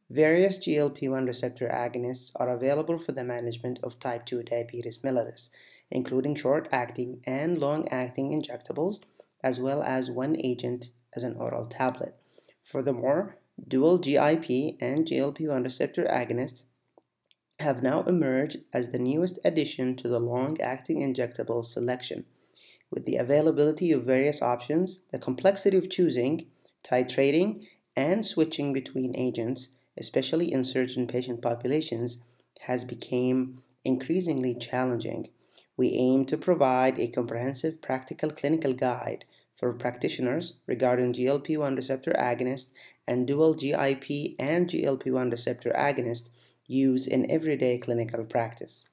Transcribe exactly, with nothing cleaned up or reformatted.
Various G L P one receptor agonists are available for the management of type two diabetes mellitus, including short-acting and long-acting injectables, as well as one agent as an oral tablet. Furthermore, dual G I P and G L P one receptor agonists have now emerged as the newest addition to the long-acting injectable selection. With the availability of various options, the complexity of choosing, titrating, and switching between agents, especially in certain patient populations, has become increasingly challenging. We aim to provide a comprehensive practical clinical guide for practitioners regarding G L P one receptor agonist and dual G I P and G L P one receptor agonist use in everyday clinical practice.